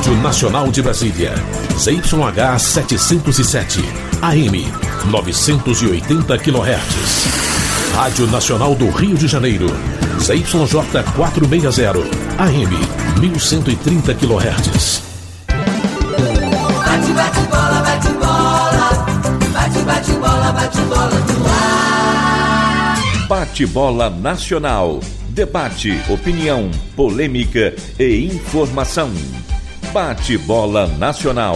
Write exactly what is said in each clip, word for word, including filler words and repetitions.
Rádio Nacional de Brasília, Z Y H setecentos e sete, A M novecentos e oitenta quilohertz. Rádio Nacional do Rio de Janeiro, Z Y J quatrocentos e sessenta, A M mil cento e trinta quilohertz. Bate, bate, bola, bate, bola. Bate, bate, bola, bate, bola no ar. Bate-bola nacional. Debate, opinião, polêmica e informação. Bate-bola nacional.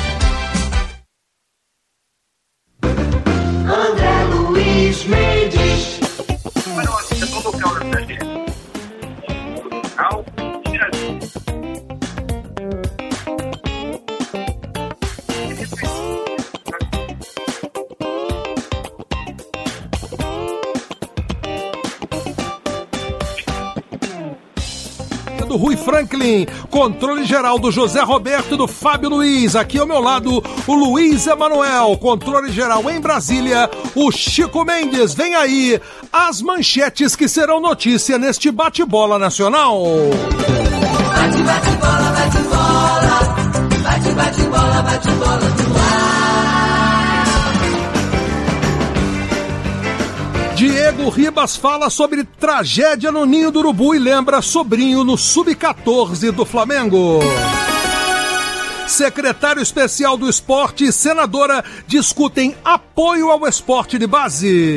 André Luiz Mendes. Para uma visão local da cidade. Local de Brasil. Do Rui Franklin, controle geral do José Roberto e do Fábio Luiz. Aqui ao meu lado, o Luiz Emanuel, controle geral em Brasília, o Chico Mendes. Vem aí as manchetes que serão notícia neste bate-bola nacional. Bate, bate, bola, bate, bola. Bate, bate, bola, bate, bola no ar. Diego Ribas fala sobre tragédia no Ninho do Urubu e lembra sobrinho no sub quatorze do Flamengo. Secretário especial do esporte e senadora discutem apoio ao esporte de base.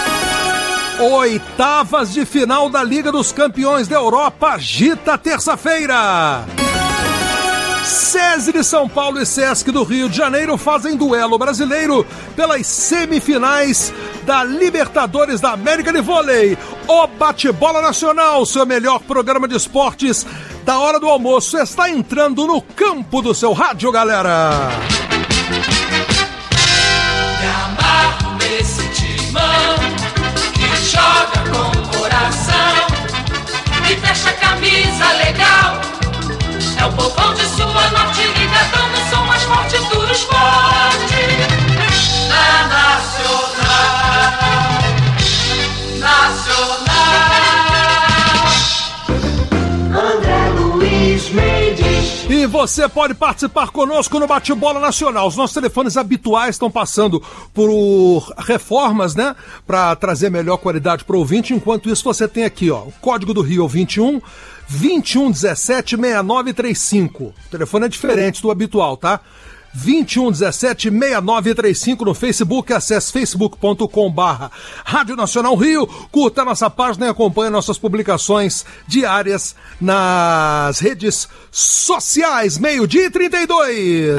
Oitavas de final da Liga dos Campeões da Europa agita terça-feira. SESI de São Paulo e Sesc do Rio de Janeiro fazem duelo brasileiro pelas semifinais da Libertadores da América de Vôlei. O Bate-Bola Nacional, seu melhor programa de esportes da hora do almoço, está entrando no campo do seu rádio, galera. Me amarro nesse timão que joga com coração e fecha a camisa legal. É o povão de sua norte ligadão no som mais forte do esporte. Na Nacional, Nacional. André Luiz Mendes. E você pode participar conosco no Bate-Bola Nacional. Os nossos telefones habituais estão passando por reformas, né? Para trazer melhor qualidade para o ouvinte. Enquanto isso, você tem aqui, ó, o código do Rio vinte e um, vinte e um dezessete, sessenta e nove trinta e cinco. O telefone é diferente do habitual, tá? vinte e um dezessete, sessenta e nove trinta e cinco no Facebook. Acesse facebook ponto com barra Rádio Nacional Rio. Curta nossa página e acompanhe nossas publicações diárias nas redes sociais. Meio-dia e trinta e dois.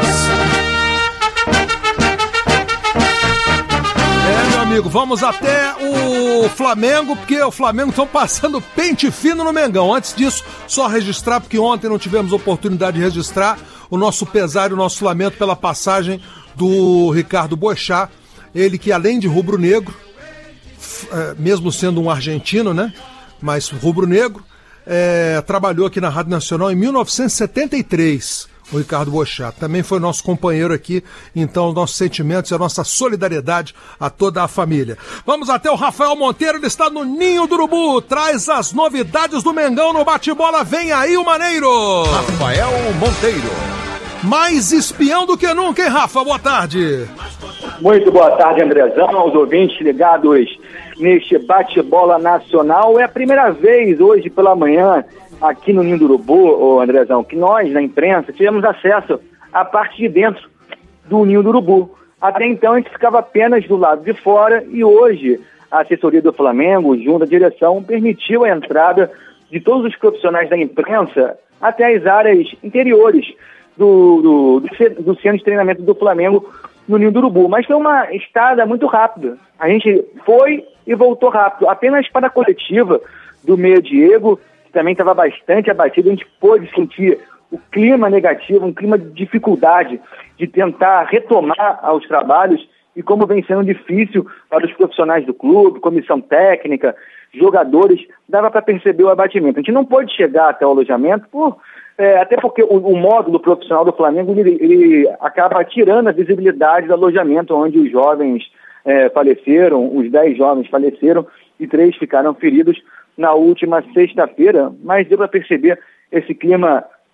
É, meu amigo, vamos até o Flamengo, porque o Flamengo estão passando pente fino no Mengão. Antes disso, só registrar, porque ontem não tivemos oportunidade de registrar, o nosso pesar e o nosso lamento pela passagem do Ricardo Boechat, ele que além de rubro-negro, mesmo sendo um argentino, né, mas rubro-negro, é, trabalhou aqui na Rádio Nacional em mil novecentos e setenta e três, o Ricardo Boechat. Também foi nosso companheiro aqui, então nossos sentimentos e a nossa solidariedade a toda a família. Vamos até o Rafael Monteiro, ele está no Ninho do Urubu, traz as novidades do Mengão no bate-bola. Vem aí o Maneiro! Rafael Monteiro. Mais espião do que nunca, hein, Rafa? Boa tarde. Muito boa tarde, Andrezão, aos ouvintes ligados neste bate-bola nacional. É a primeira vez hoje pela manhã aqui no Ninho do Urubu, ô Andrezão, que nós, na imprensa, tivemos acesso à parte de dentro do Ninho do Urubu. Até então a gente ficava apenas do lado de fora e hoje a assessoria do Flamengo, junto à direção, permitiu a entrada de todos os profissionais da imprensa até as áreas interiores do, do, do, do centro de treinamento do Flamengo no Ninho do Urubu. Mas foi uma estada muito rápida. A gente foi e voltou rápido. Apenas para a coletiva do Meia Diego, que também estava bastante abatido, a gente pôde sentir o clima negativo, um clima de dificuldade de tentar retomar aos trabalhos e como vem sendo difícil para os profissionais do clube, comissão técnica, jogadores, dava para perceber o abatimento. A gente não pôde chegar até o alojamento, por, é, até porque o, o módulo profissional do Flamengo ele, ele acaba tirando a visibilidade do alojamento onde os jovens é, faleceram, os dez jovens faleceram e três ficaram feridos na última sexta-feira, mas deu para perceber esse clima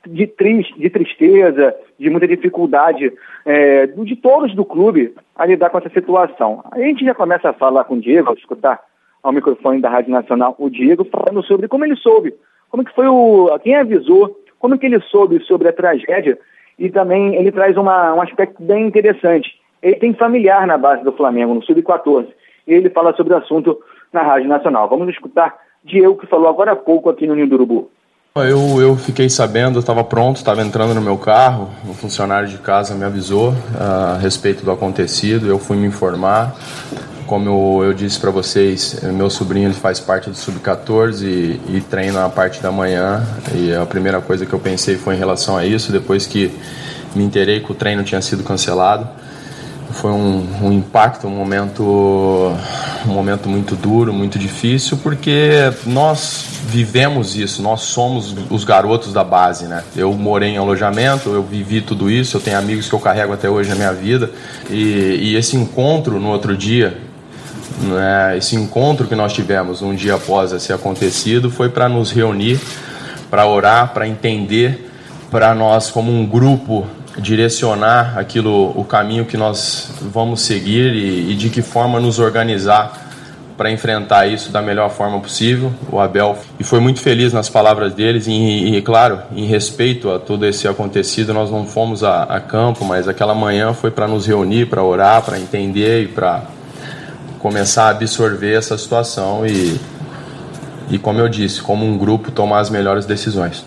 de, tris, de tristeza, de muita dificuldade é, de todos do clube a lidar com essa situação. A gente já começa a falar com o Diego, a escutar ao microfone da Rádio Nacional o Diego falando sobre como ele soube, como que foi o, quem avisou, como que ele soube sobre a tragédia, e também ele traz uma, um aspecto bem interessante. Ele tem familiar na base do Flamengo, no sub quatorze, e ele fala sobre o assunto na Rádio Nacional. Vamos escutar Diego, que falou agora há pouco aqui no Ninho do Urubu. Eu, eu fiquei sabendo, eu estava pronto, estava entrando no meu carro, um funcionário de casa me avisou uh, a respeito do acontecido, eu fui me informar. Como eu, eu disse para vocês, meu sobrinho ele faz parte do sub quatorze e, e treina na parte da manhã, e a primeira coisa que eu pensei foi em relação a isso, depois que me inteirei que o treino tinha sido cancelado. Foi um, um impacto, um momento, um momento muito duro, muito difícil, porque nós vivemos isso, nós somos os garotos da base, né? Eu morei em alojamento, eu vivi tudo isso, eu tenho amigos que eu carrego até hoje na minha vida, e, e esse encontro no outro dia, né, esse encontro que nós tivemos um dia após esse acontecido, foi para nos reunir, para orar, para entender, para nós como um grupo direcionar aquilo, o caminho que nós vamos seguir e, e de que forma nos organizar para enfrentar isso da melhor forma possível. O Abel e foi muito feliz nas palavras deles e, e claro, em respeito a todo esse acontecido, nós não fomos a, a campo, mas aquela manhã foi para nos reunir, para orar, para entender e para começar a absorver essa situação e, e, como eu disse, como um grupo tomar as melhores decisões.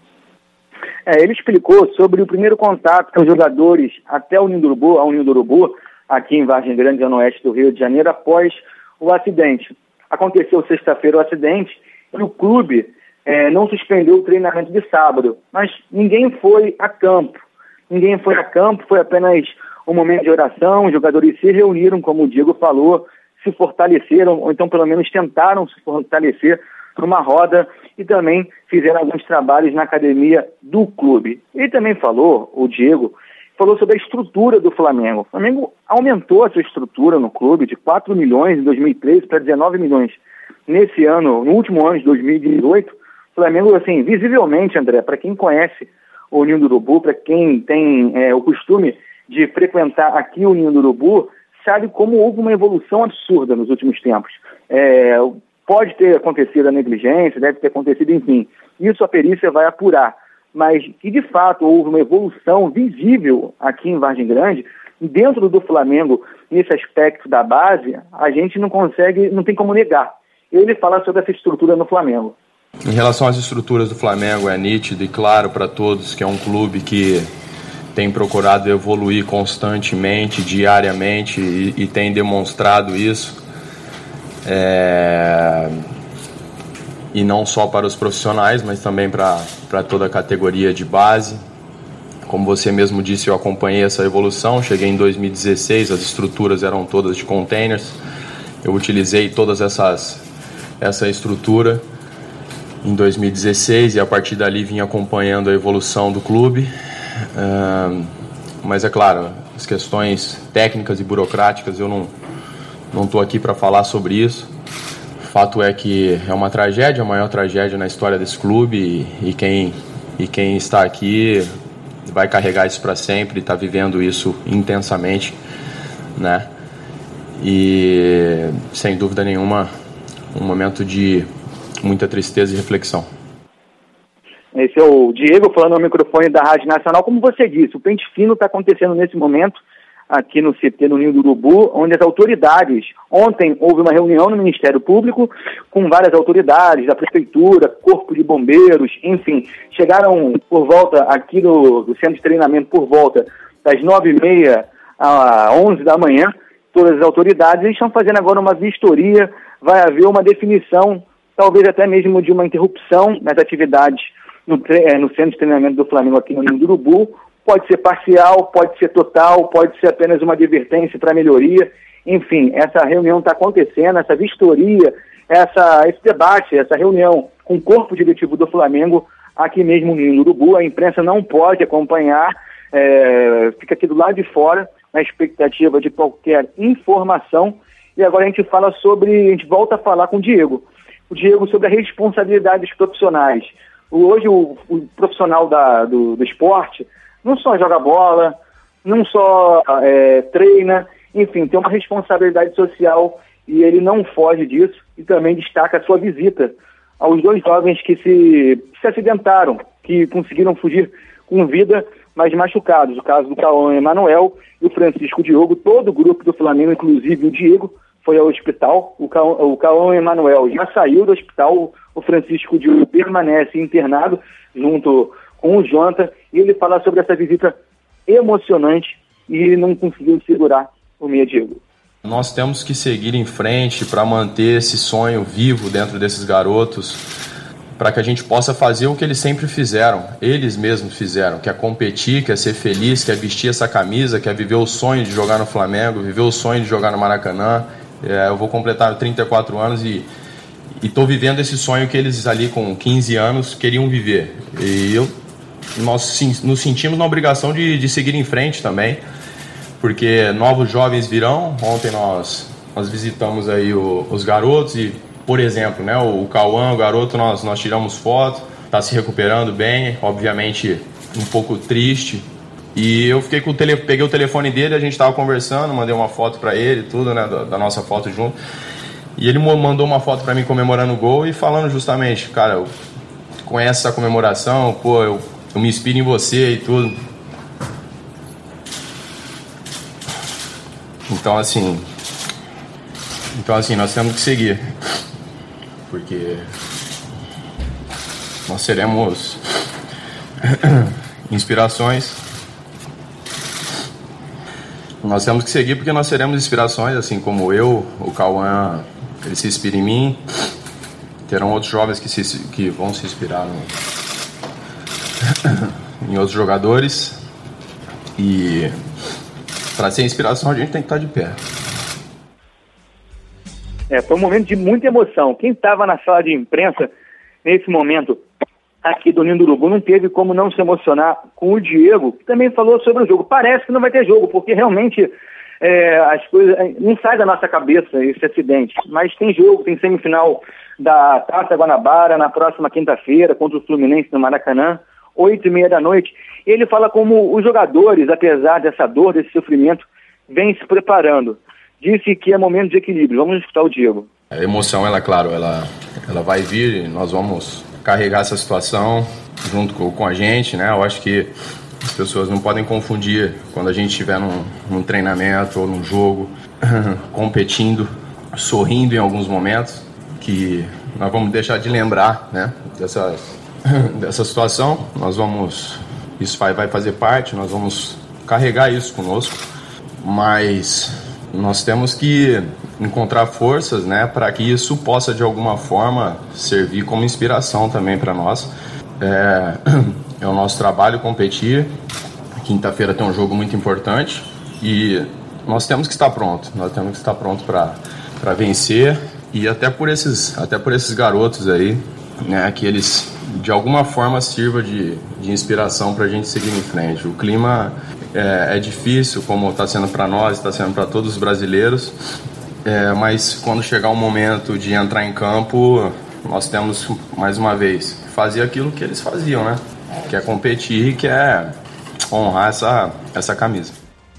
É, ele explicou sobre o primeiro contato com os jogadores até o Ninho do Urubu, ao Ninho do Urubu, aqui em Vargem Grande, no oeste do Rio de Janeiro, após o acidente. Aconteceu sexta-feira o acidente e o clube é, não suspendeu o treinamento de sábado, mas ninguém foi a campo. Ninguém foi a campo, foi apenas um momento de oração, os jogadores se reuniram, como o Diego falou, se fortaleceram, ou então pelo menos tentaram se fortalecer numa roda e também fizeram alguns trabalhos na academia do clube. Ele também falou, o Diego, falou sobre a estrutura do Flamengo. O Flamengo aumentou a sua estrutura no clube de quatro milhões em dois mil e treze para dezenove milhões nesse ano, no último ano de dois mil e dezoito. O Flamengo, assim, visivelmente, André, para quem conhece o Ninho do Urubu, para quem tem é, o costume de frequentar aqui o Ninho do Urubu, sabe como houve uma evolução absurda nos últimos tempos. É, pode ter acontecido a negligência, deve ter acontecido, enfim. Isso a perícia vai apurar. Mas que, de fato, houve uma evolução visível aqui em Vargem Grande, dentro do Flamengo, nesse aspecto da base, a gente não consegue, não tem como negar. Ele fala sobre essa estrutura no Flamengo. Em relação às estruturas do Flamengo, é nítido e claro para todos que é um clube que tem procurado evoluir constantemente, diariamente, e, e tem demonstrado isso. É... E não só para os profissionais, mas também para, para toda a categoria de base. Como você mesmo disse, eu acompanhei essa evolução. Cheguei em dois mil e dezesseis, as estruturas eram todas de containers. Eu utilizei todas essas essa estrutura em dois mil e dezesseis e a partir dali vim acompanhando a evolução do clube. Uh, mas é claro, as questões técnicas e burocráticas eu não não estou aqui para falar sobre isso. O fato é que é uma tragédia, a maior tragédia na história desse clube e, e, quem, e quem está aqui vai carregar isso para sempre e está vivendo isso intensamente, né? E sem dúvida nenhuma um momento de muita tristeza e reflexão. Esse é o Diego falando ao microfone da Rádio Nacional. Como você disse, o pente fino está acontecendo nesse momento aqui no C T, no Ninho do Urubu, onde as autoridades, ontem houve uma reunião no Ministério Público com várias autoridades da Prefeitura, Corpo de Bombeiros, enfim, chegaram por volta aqui do, do centro de treinamento por volta das nove e meia a onze da manhã, todas as autoridades estão fazendo agora uma vistoria, vai haver uma definição, talvez até mesmo de uma interrupção nas atividades no, no centro de treinamento do Flamengo aqui no Ninho do Urubu. Pode ser parcial, pode ser total, pode ser apenas uma advertência para melhoria. Enfim, essa reunião está acontecendo, essa vistoria, essa, esse debate, essa reunião com o corpo diretivo do Flamengo aqui mesmo no Ninho do Urubu. A imprensa não pode acompanhar, é, fica aqui do lado de fora, na expectativa de qualquer informação. E agora a gente fala sobre, a gente volta a falar com o Diego. O Diego sobre a responsabilidade dos profissionais. Hoje o, o profissional da, do, do esporte não só joga bola, não só é, treina, enfim, tem uma responsabilidade social e ele não foge disso e também destaca a sua visita aos dois jovens que se, se acidentaram, que conseguiram fugir com vida, mas machucados. O caso do Cauã Emanuel e o Francisco Diogo, todo o grupo do Flamengo, inclusive o Diego, foi ao hospital. O Cauã, o Cauã Emanuel já saiu do hospital, o Francisco Diogo permanece internado junto com o Jonta, e ele fala sobre essa visita emocionante e não conseguiu segurar o meia Diego. Nós temos que seguir em frente para manter esse sonho vivo dentro desses garotos, para que a gente possa fazer o que eles sempre fizeram, eles mesmos fizeram, que é competir, que é ser feliz, que é vestir essa camisa, que é viver o sonho de jogar no Flamengo, viver o sonho de jogar no Maracanã. É, eu vou completar trinta e quatro anos e estou vivendo esse sonho que eles ali com quinze anos queriam viver. E eu, nós sim, nos sentimos na obrigação de, de seguir em frente também, porque novos jovens virão. Ontem nós, nós visitamos aí o, os garotos e, por exemplo, né, o, o Cauã, o garoto, nós, nós tiramos foto, está se recuperando bem, obviamente um pouco triste. E eu fiquei com o tele, peguei o telefone dele, a gente estava conversando, mandei uma foto para ele, tudo, né, da, da nossa foto junto. E ele mandou uma foto para mim comemorando o gol e falando justamente, cara, eu conheço essa comemoração, pô, eu, eu me inspiro em você e tudo. Então assim, então assim, nós temos que seguir, porque nós seremos inspirações. Nós temos que seguir porque nós seremos inspirações, assim como eu, o Cauã, ele se inspira em mim. Terão outros jovens que, se, que vão se inspirar no, em outros jogadores. E para ser inspiração a gente tem que estar de pé. É, foi um momento de muita emoção. Quem estava na sala de imprensa nesse momento aqui do Ninho do Urubu não teve como não se emocionar com o Diego, que também falou sobre o jogo. Parece que não vai ter jogo, porque realmente é, as coisas não sai da nossa cabeça esse acidente. Mas tem jogo, tem semifinal da Taça Guanabara na próxima quinta-feira contra o Fluminense no Maracanã, oito e meia da noite. Ele fala como os jogadores, apesar dessa dor, desse sofrimento, vêm se preparando. Disse que é momento de equilíbrio. Vamos escutar o Diego. A emoção, ela, claro, ela, ela vai vir, nós vamos carregar essa situação junto com, com a gente, né? Eu acho que as pessoas não podem confundir quando a gente estiver num, num treinamento ou num jogo, competindo, sorrindo em alguns momentos, que nós vamos deixar de lembrar, né? Dessa, dessa situação. Nós vamos, isso vai, vai fazer parte, nós vamos carregar isso conosco, mas nós temos que encontrar forças, né, para que isso possa de alguma forma servir como inspiração também para nós. É, é o nosso trabalho competir. Quinta-feira tem um jogo muito importante e nós temos que estar prontos. Nós temos que estar prontos para para vencer, e até por esses até por esses garotos aí, né, que eles de alguma forma sirva de, de inspiração para a gente seguir em frente. O clima é, é difícil, como está sendo para nós, está sendo para todos os brasileiros. É, mas quando chegar o momento de entrar em campo, nós temos, mais uma vez, fazer aquilo que eles faziam, né? Que é competir, que é honrar essa, essa camisa.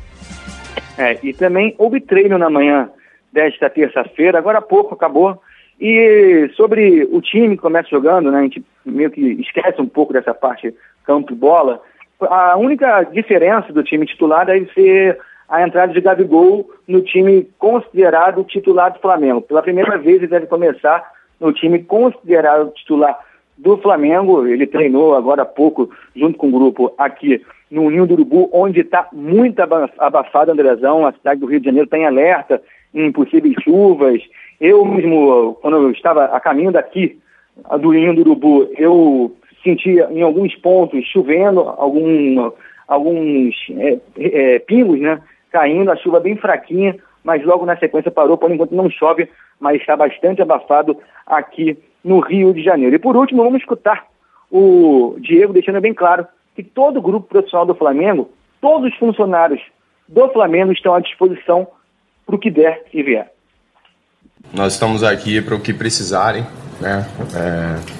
É, e também houve treino na manhã desta terça-feira, agora há pouco acabou. E sobre o time que começa jogando, né? A gente meio que esquece um pouco dessa parte campo e bola. A única diferença do time titular deve ser a entrada de Gabigol no time considerado titular do Flamengo. Pela primeira vez ele deve começar no time considerado titular do Flamengo. Ele treinou agora há pouco junto com o grupo aqui no Ninho do Urubu, onde está muito abafado, Andrezão. A cidade do Rio de Janeiro está em alerta em possíveis chuvas. Eu mesmo, quando eu estava a caminho daqui do Ninho do Urubu, eu sentia em alguns pontos chovendo, algum, alguns é, é, pingos, né? Caindo, a chuva bem fraquinha, mas logo na sequência parou. Por enquanto não chove, mas está bastante abafado aqui no Rio de Janeiro. E por último, vamos escutar o Diego deixando bem claro que todo o grupo profissional do Flamengo, todos os funcionários do Flamengo estão à disposição para o que der e vier. Nós estamos aqui para o que precisarem, né? É,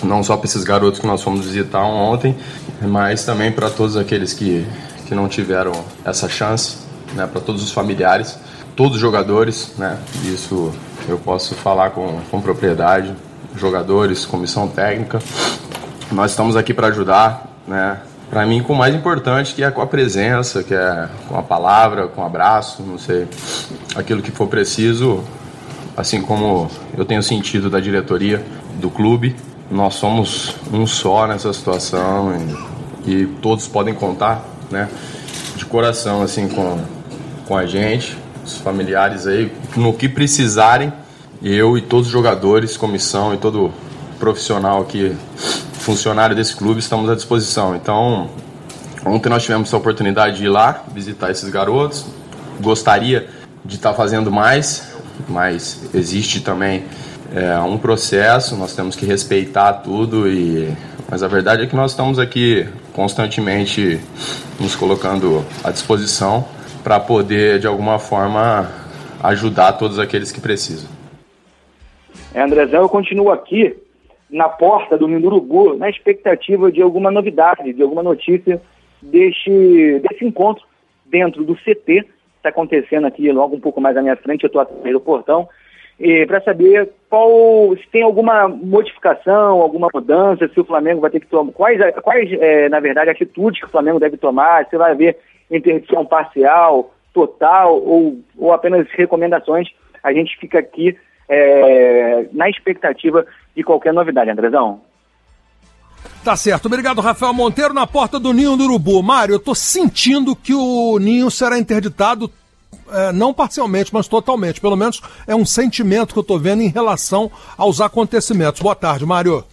não só para esses garotos que nós fomos visitar ontem, mas também para todos aqueles que, que não tiveram essa chance, né, para todos os familiares, todos os jogadores, né, isso eu posso falar com, com propriedade, jogadores, comissão técnica, nós estamos aqui para ajudar, né, para mim com o mais importante, que é com a presença, que é com a palavra, com o abraço, não sei, aquilo que for preciso, assim como eu tenho sentido da diretoria do clube, nós somos um só nessa situação e, e todos podem contar, né, de coração assim com, com a gente, os familiares aí, no que precisarem, eu e todos os jogadores, comissão e todo profissional aqui, funcionário desse clube, estamos à disposição. Então, ontem nós tivemos essa oportunidade de ir lá visitar esses garotos, gostaria de estar fazendo mais, mas existe também é, um processo, nós temos que respeitar tudo, e... mas a verdade é que nós estamos aqui constantemente nos colocando à disposição para poder, de alguma forma, ajudar todos aqueles que precisam. É, Andrezão, eu continuo aqui na porta do Ninho do Urubu, na expectativa de alguma novidade, de alguma notícia deste, desse encontro dentro do C T, que está acontecendo aqui logo um pouco mais à minha frente, eu estou atrás do portão, para saber qual, se tem alguma modificação, alguma mudança, se o Flamengo vai ter que tomar, quais, quais é, na verdade, atitudes que o Flamengo deve tomar, se vai haver interdição parcial, total ou, ou apenas recomendações. A gente fica aqui é, na expectativa de qualquer novidade, Andrezão. Tá certo. Obrigado, Rafael Monteiro, na porta do Ninho do Urubu. Mário, eu tô sentindo que o Ninho será interditado, é, não parcialmente, mas totalmente. Pelo menos é um sentimento que eu tô vendo em relação aos acontecimentos. Boa tarde, Mário.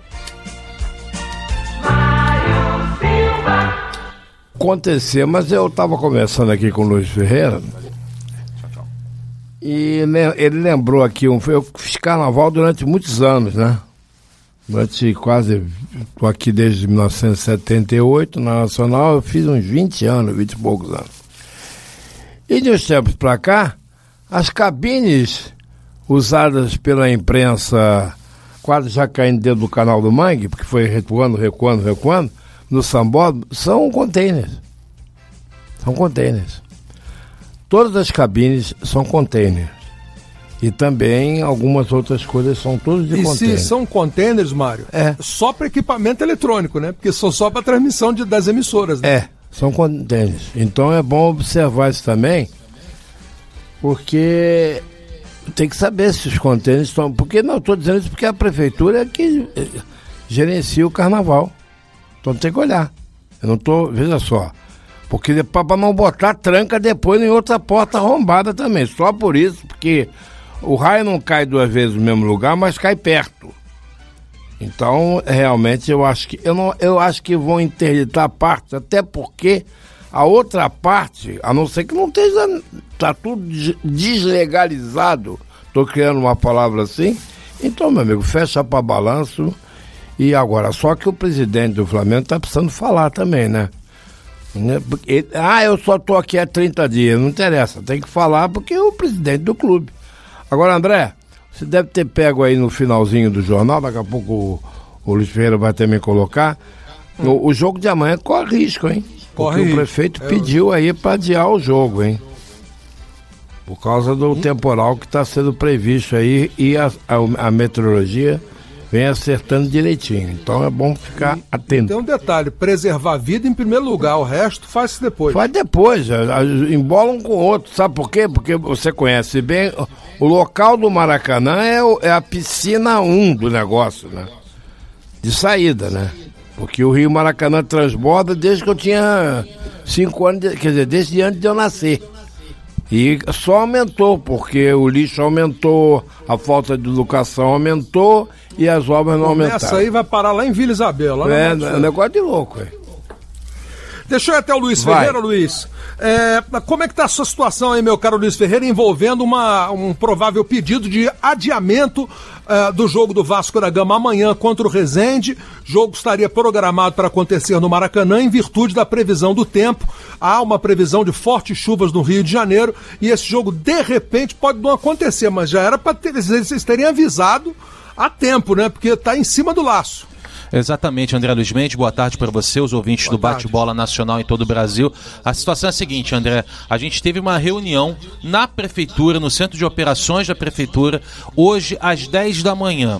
Acontecer, mas eu estava conversando aqui com o Luiz Ferreira e ele lembrou aqui, um, eu fiz carnaval durante muitos anos, né? Durante quase, estou aqui desde mil novecentos e setenta e oito, na Nacional, eu fiz uns vinte anos, vinte e poucos anos. E de uns tempos para cá, as cabines usadas pela imprensa, quase já caindo dentro do canal do Mangue, porque foi recuando, recuando, recuando, no Sambó, são containers. São containers. Todas as cabines são containers. E também algumas outras coisas são todas de containers. E se são containers, Mário, é só para equipamento eletrônico, né? Porque são só para transmissão de, das emissoras, né? É, são containers. Então é bom observar isso também, porque tem que saber se os containers estão... Porque não estou dizendo isso porque a prefeitura é que gerencia o carnaval. Então tem que olhar. Eu não tô, veja só, porque para não botar tranca depois em outra porta arrombada também. Só por isso, porque o raio não cai duas vezes no mesmo lugar, mas cai perto. Então, realmente, eu acho que eu, não, eu acho que vão interditar a parte, até porque a outra parte, a não ser que não esteja, tá tudo deslegalizado, estou criando uma palavra assim, então, meu amigo, fecha para balanço. E agora, só que o presidente do Flamengo está precisando falar também, né? Porque, ah, eu só estou aqui há trinta dias, não interessa, tem que falar porque é o presidente do clube. Agora, André, você deve ter pego aí no finalzinho do jornal, daqui a pouco o, o Luiz Ferreira vai também colocar, hum. o, o jogo de amanhã corre risco, hein? Corre porque risco. O prefeito eu... pediu aí para adiar o jogo, hein? Por causa do hum. temporal que está sendo previsto aí e a, a, a meteorologia vem acertando direitinho, então é bom ficar e, atento. Tem um detalhe, preservar a vida em primeiro lugar, o resto faz depois. Faz depois, embola um com o outro, sabe por quê? Porque você conhece bem, o local do Maracanã é, o, é a piscina um do negócio, né? De saída, né? Porque o Rio Maracanã transborda desde que eu tinha cinco anos, de, quer dizer, desde antes de eu nascer. E só aumentou, porque o lixo aumentou, a falta de educação aumentou e as obras não aumentaram. Essa aí vai parar lá em Vila Isabel. Lá é, é um negócio de louco. É. Deixa eu ir até o Luiz vai. Ferreira, Luiz. É, como é que está a sua situação aí, meu caro Luiz Ferreira, envolvendo uma, um provável pedido de adiamento uh, do jogo do Vasco da Gama amanhã contra o Resende? O jogo estaria programado para acontecer no Maracanã em virtude da previsão do tempo. Há uma previsão de fortes chuvas no Rio de Janeiro e esse jogo, de repente, pode não acontecer, mas já era para ter, vocês terem avisado a tempo, né? Porque está em cima do laço. Exatamente, André Luiz Mendes, boa tarde para você, os ouvintes boa do Bate-Bola Nacional em todo o Brasil. A situação é a seguinte, André, a gente teve uma reunião na Prefeitura, no Centro de Operações da Prefeitura, hoje às dez da manhã.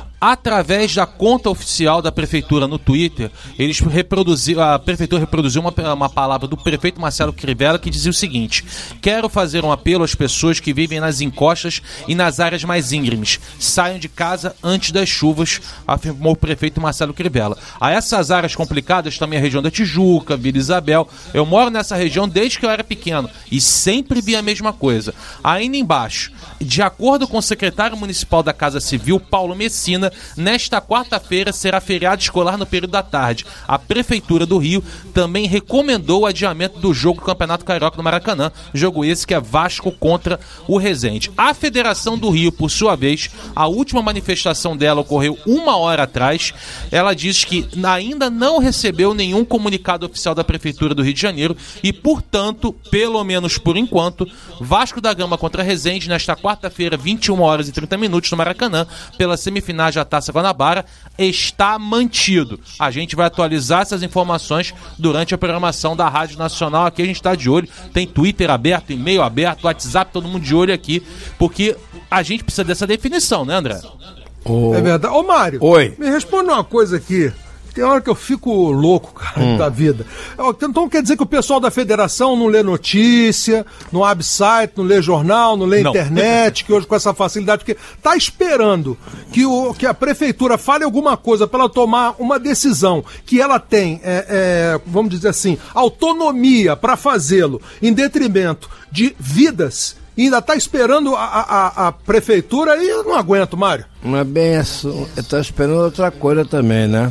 Através da conta oficial da Prefeitura no Twitter, eles reproduziram, a Prefeitura reproduziu uma, uma palavra do prefeito Marcelo Crivella que dizia o seguinte: quero fazer um apelo às pessoas que vivem nas encostas e nas áreas mais íngremes. Saiam de casa antes das chuvas, afirmou o prefeito Marcelo Crivella. A essas áreas complicadas também a região da Tijuca, Vila Isabel. Eu moro nessa região desde que eu era pequeno e sempre vi a mesma coisa. Ainda embaixo, de acordo com o secretário municipal da Casa Civil, Paulo Messina, nesta quarta-feira será feriado escolar no período da tarde. A Prefeitura do Rio também recomendou o adiamento do jogo do Campeonato Carioca no Maracanã, jogo esse que é Vasco contra o Resende. A Federação do Rio, por sua vez, a última manifestação dela ocorreu uma hora atrás. Ela diz que ainda não recebeu nenhum comunicado oficial da Prefeitura do Rio de Janeiro e, portanto, pelo menos por enquanto, Vasco da Gama contra Resende nesta quarta-feira, vinte e uma horas e trinta minutos no Maracanã, pela semifinal da Taça Guanabara, está mantido. A gente vai atualizar essas informações durante a programação da Rádio Nacional. Aqui a gente está de olho, tem Twitter aberto, e-mail aberto, WhatsApp, todo mundo de olho aqui, porque a gente precisa dessa definição, né, André? Oh. É verdade. Ô, Mário, Oi. Me responde uma coisa aqui. Tem hora que eu fico louco, cara, hum. da vida. Então quer dizer que o pessoal da federação não lê notícia, não abre site, não lê jornal, não lê não. internet, que hoje com essa facilidade, porque tá esperando que, o, que a prefeitura fale alguma coisa para ela tomar uma decisão que ela tem, é, é, vamos dizer assim, autonomia para fazê-lo em detrimento de vidas. E ainda está esperando a, a, a prefeitura e eu não aguento, Mário. Não é bem assim, está esperando outra coisa também, né?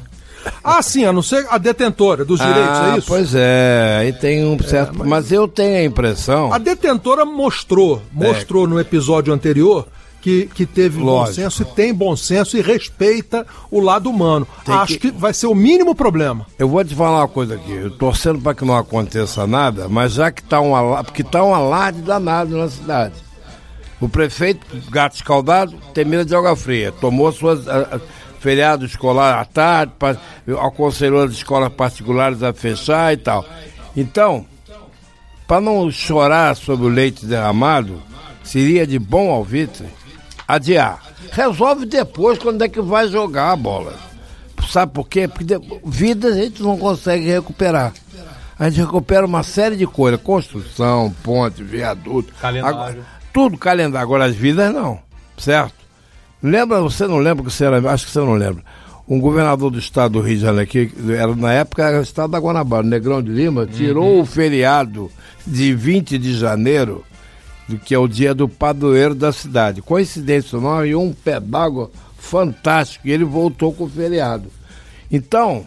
Ah, sim, a não ser a detentora dos direitos, ah, é isso? Pois é, aí tem um certo... É, mas... mas eu tenho a impressão... A detentora mostrou, mostrou é. no episódio anterior que, que teve Lógico. bom senso e tem bom senso e respeita o lado humano. Tem Acho que... que vai ser o mínimo problema. Eu vou te falar uma coisa aqui, eu torcendo para que não aconteça nada, mas já que está um alarde, porque está um alarde danado na cidade. O prefeito, gato escaldado, tem medo de água fria, tomou suas... A, a, feriado escolar à tarde, aconselhou as escolas particulares a fechar e tal. Então, para não chorar sobre o leite derramado, seria de bom alvitre adiar. Resolve depois quando é que vai jogar a bola. Sabe por quê? Porque de... vidas a gente não consegue recuperar. A gente recupera uma série de coisas, construção, ponte, viaduto, calendário. Agora, tudo calendário. Agora as vidas não, certo? Lembra, você não lembra que você era, acho que você não lembra, um governador do estado do Rio de Janeiro, que era, na época era o estado da Guanabara, Negrão de Lima, tirou uhum. o feriado de vinte de janeiro, que é o dia do padroeiro da cidade. Coincidência ou não, e um pé d'água fantástico, e ele voltou com o feriado. Então,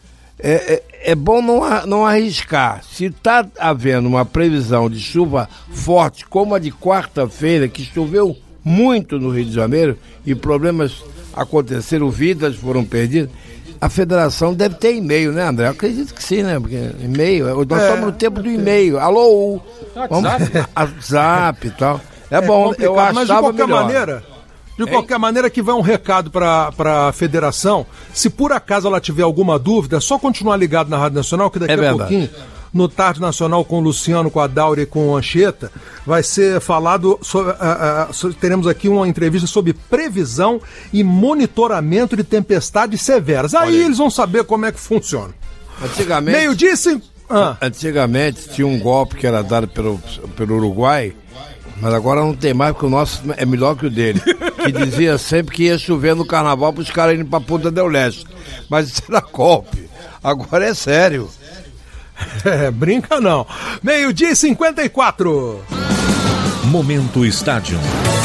é, é, é bom não, não arriscar. Se está havendo uma previsão de chuva forte, como a de quarta-feira, que choveu muito no Rio de Janeiro e problemas aconteceram, vidas foram perdidas, a federação deve ter e-mail, né, André? Eu acredito que sim, né? Porque e-mail, nós é, estamos no tempo do e-mail. Alô, WhatsApp, WhatsApp e tal. É, é bom, eu achava mas de qualquer melhor. maneira, de hein? qualquer maneira que vai um recado para a federação, se por acaso ela tiver alguma dúvida, é só continuar ligado na Rádio Nacional, que daqui é a verdade. pouquinho, no Tarde Nacional com o Luciano, com a Daura e com o Anchieta, vai ser falado, sobre, uh, uh, sobre, teremos aqui uma entrevista sobre previsão e monitoramento de tempestades severas. Aí, aí eles vão saber como é que funciona. Antigamente, meio-dia e cinco... ah. Antigamente tinha um golpe que era dado pelo, pelo Uruguai, mas agora não tem mais, porque o nosso é melhor que o dele. Que dizia sempre que ia chover no carnaval para os caras irem para Punta del Leste. Mas isso era golpe. Agora é sério. É, brinca não. Meio-dia e cinquenta e quatro. Momento Estádio.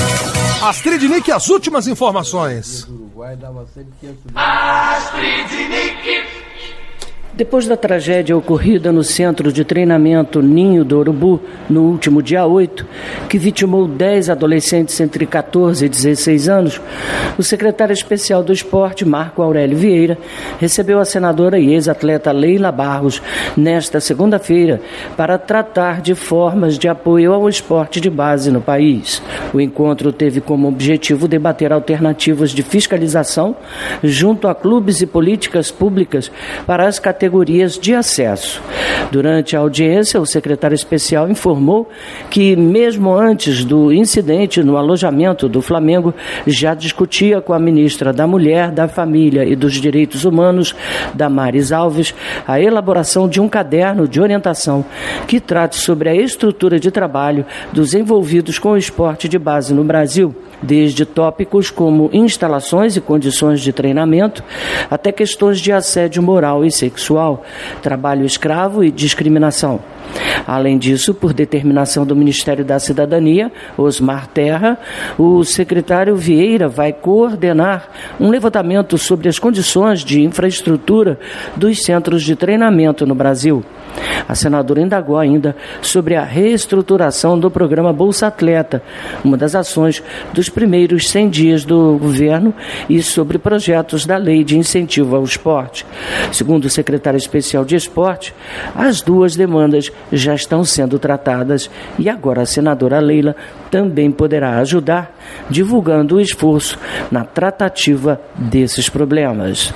Astrid Nick, as últimas informações. Astrid Nick. Depois da tragédia ocorrida no centro de treinamento Ninho do Urubu, no último dia oito, que vitimou dez adolescentes entre catorze e dezesseis anos, o secretário especial do esporte, Marco Aurélio Vieira, recebeu a senadora e ex-atleta Leila Barros nesta segunda-feira para tratar de formas de apoio ao esporte de base no país. O encontro teve como objetivo debater alternativas de fiscalização junto a clubes e políticas públicas para as categorias categorias de acesso. Durante a audiência, o secretário especial informou que, mesmo antes do incidente no alojamento do Flamengo, já discutia com a ministra da Mulher, da Família e dos Direitos Humanos, Damares Alves, a elaboração de um caderno de orientação que trate sobre a estrutura de trabalho dos envolvidos com o esporte de base no Brasil, desde tópicos como instalações e condições de treinamento, até questões de assédio moral e sexual, trabalho escravo e discriminação. Além disso, por determinação do Ministério da Cidadania, Osmar Terra, o secretário Vieira vai coordenar um levantamento sobre as condições de infraestrutura dos centros de treinamento no Brasil. A senadora indagou ainda sobre a reestruturação do programa Bolsa Atleta, uma das ações dos primeiros cem dias do governo, e sobre projetos da Lei de Incentivo ao Esporte. Segundo o secretário especial de Esporte, as duas demandas já estão sendo tratadas e agora a senadora Leila também poderá ajudar, divulgando o esforço na tratativa desses problemas.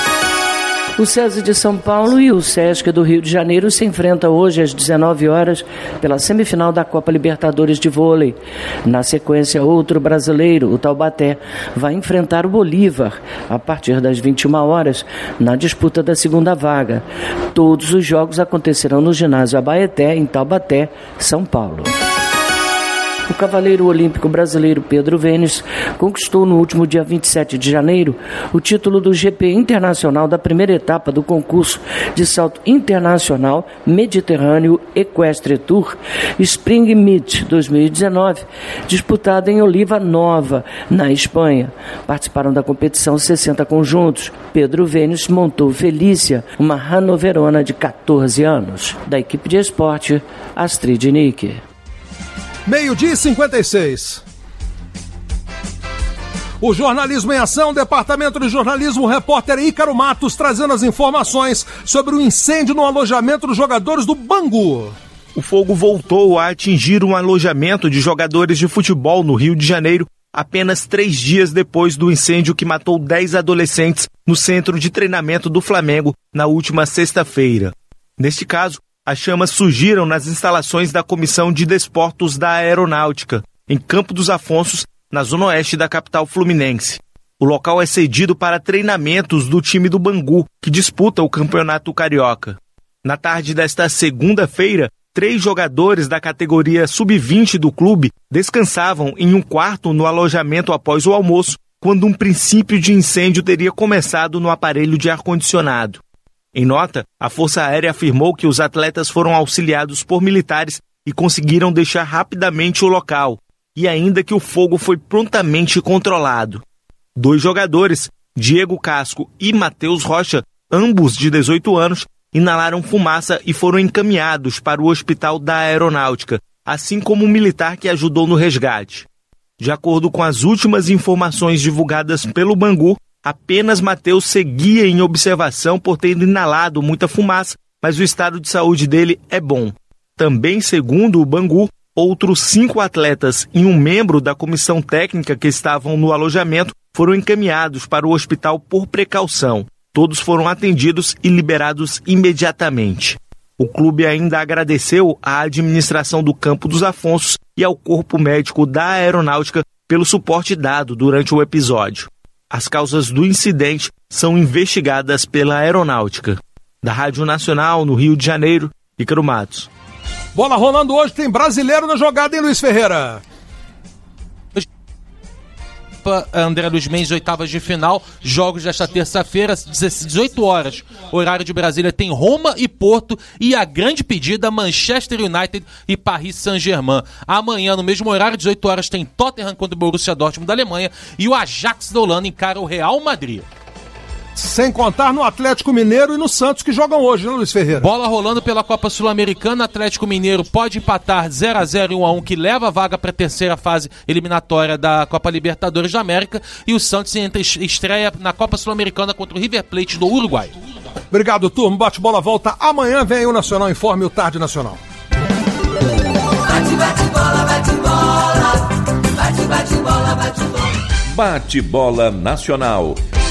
O SESI de São Paulo e o SESC do Rio de Janeiro se enfrentam hoje às dezenove horas pela semifinal da Copa Libertadores de Vôlei. Na sequência, outro brasileiro, o Taubaté, vai enfrentar o Bolívar a partir das vinte e uma horas na disputa da segunda vaga. Todos os jogos acontecerão no ginásio Abaeté, em Taubaté, São Paulo. O cavaleiro olímpico brasileiro Pedro Vênis conquistou no último dia vinte e sete de janeiro o título do G P Internacional da primeira etapa do concurso de salto internacional Mediterrâneo Equestre Tour Spring Meet dois mil e dezenove, disputado em Oliva Nova, na Espanha. Participaram da competição sessenta conjuntos. Pedro Vênis montou Felícia, uma hanoverona de catorze anos. Da equipe de esporte, Astrid Nick. Meio-dia e cinquenta e seis. O Jornalismo em Ação, Departamento de Jornalismo, o repórter Ícaro Matos trazendo as informações sobre o incêndio no alojamento dos jogadores do Bangu. O fogo voltou a atingir um alojamento de jogadores de futebol no Rio de Janeiro apenas três dias depois do incêndio que matou dez adolescentes no centro de treinamento do Flamengo na última sexta-feira. Neste caso, as chamas surgiram nas instalações da Comissão de Desportos da Aeronáutica, em Campo dos Afonsos, na zona oeste da capital fluminense. O local é cedido para treinamentos do time do Bangu, que disputa o Campeonato Carioca. Na tarde desta segunda-feira, três jogadores da categoria sub vinte do clube descansavam em um quarto no alojamento após o almoço, quando um princípio de incêndio teria começado no aparelho de ar-condicionado. Em nota, a Força Aérea afirmou que os atletas foram auxiliados por militares e conseguiram deixar rapidamente o local, e ainda que o fogo foi prontamente controlado. Dois jogadores, Diego Casco e Matheus Rocha, ambos de dezoito anos, inalaram fumaça e foram encaminhados para o Hospital da Aeronáutica, assim como o militar que ajudou no resgate. De acordo com as últimas informações divulgadas pelo Bangu, apenas Matheus seguia em observação por ter inalado muita fumaça, mas o estado de saúde dele é bom. Também, segundo o Bangu, outros cinco atletas e um membro da comissão técnica que estavam no alojamento foram encaminhados para o hospital por precaução. Todos foram atendidos e liberados imediatamente. O clube ainda agradeceu à administração do Campo dos Afonsos e ao corpo médico da Aeronáutica pelo suporte dado durante o episódio. As causas do incidente são investigadas pela Aeronáutica. Da Rádio Nacional, no Rio de Janeiro, Ícaro Matos. Bola rolando hoje, tem brasileiro na jogada, hein, Luiz Ferreira? André Luiz Mendes, oitavas de final, jogos desta terça-feira, dezoito horas, horário de Brasília, tem Roma e Porto, e a grande pedida, Manchester United e Paris Saint-Germain. Amanhã, no mesmo horário, dezoito horas, tem Tottenham contra o Borussia Dortmund da Alemanha, e o Ajax da Holanda encara o Real Madrid. Sem contar no Atlético Mineiro e no Santos que jogam hoje, né, Luiz Ferreira? Bola rolando pela Copa Sul-Americana, Atlético Mineiro pode empatar zero a zero e um a um, que leva a vaga para a terceira fase eliminatória da Copa Libertadores da América, e o Santos estreia na Copa Sul-Americana contra o River Plate do Uruguai. Obrigado, turma. Bate-bola volta amanhã. Vem aí o Nacional Informe, o Tarde Nacional. Bate, bate, bola, bate, bola. Bate, bate, bola, bate, bola. Bate-bola Nacional.